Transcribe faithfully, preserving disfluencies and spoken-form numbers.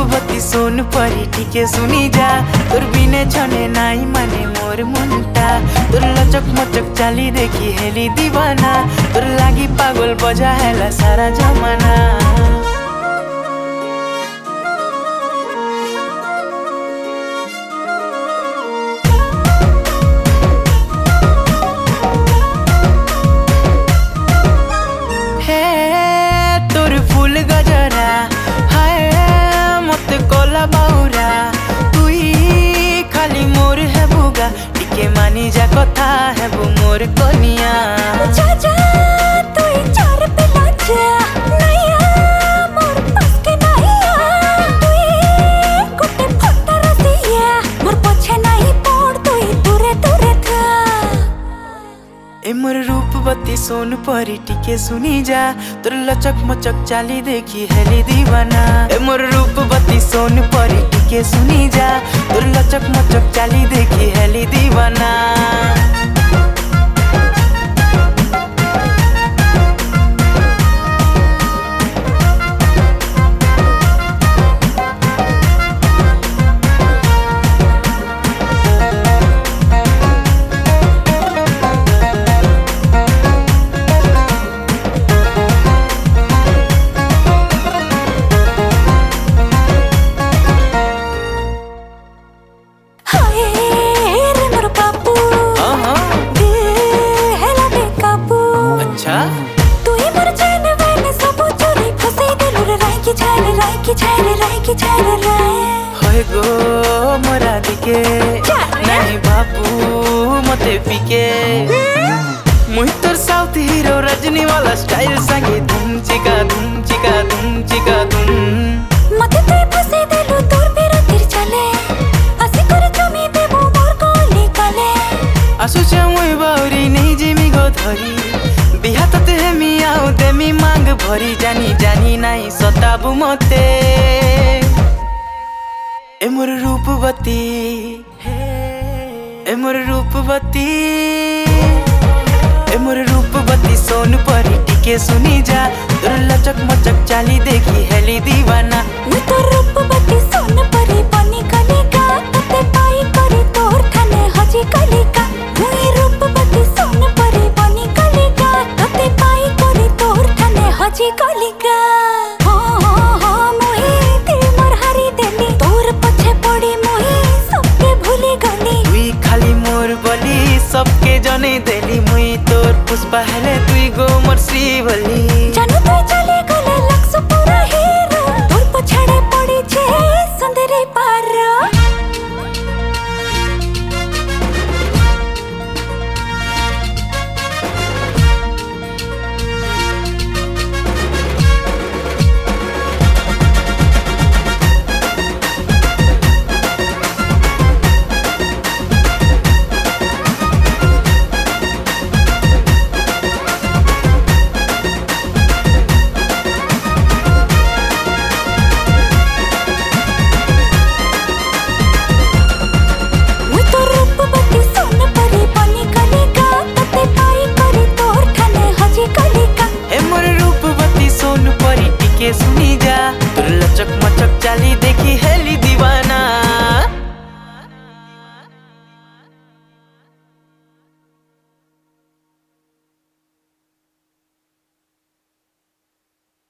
रूपवती सोन परी टिके सुनी जा तोर बिने छने नाई माने मोर मुंटा तोर लचक मचक चाली देखी हेली दीवाना तोर लागी पागल बजा हैला सारा जमाना। फूल गजरा हाय मत कोला बाउरा तुई खाली मोर है बुगा टिके मानी जा कथा है वो मोर कनिया जा जा तुई चार पे लाजा नैया मोर पास के नैया तुई कुटे फटा रसिया मोर पछे नहीं पड़ तुई दूरे दूरे था ए मोर रूपवती सोन परी टिके सुनी जा तोर लचक मचक चाली देखी हेली दीवाना ए मोर रूपवती सोन परी टिके सुनी जा तोर लचक मचक चाली देखी हेली दीवाना। होय गो मोरा दिके नहीं बापू मते पिके मुई तोर साउथ हीरो रजनी वाला स्टाइल संगे धूम चिका धूम चिका धूम चिका धूम मते तोय फसे देलु तोर पेरा तिर चले आसी करे जमी देबो मोर कोली काले आसु छ मुई बाउरी नहीं जिमी गो धरी बिहा तते हेमी आउ देमी मांग भरी जानी जानी नहीं सताबु मते ए मोर रूपवती ए मोर रूपवती ए मोर रूपवती सोन परी टिके सुनी जा तोर लचक मचक चाली देखी हेली दीवाना मैं तो रूपवती सोन परी बनी कलिका तते पाई करी तोर थाने हजी कलिका मुई रूपवती सोन परी बनी कलिका तते पाई करी तोर थाने हजी कलिका हो हो हो मुई दिल मोर हारी देली तोर पछे पड़ी मुई सबके भूली गली तुई खाली मोर बोली सबके जने देली मुई तोर पुष्पा हेले तुई गो मोर श्रीवल्ली।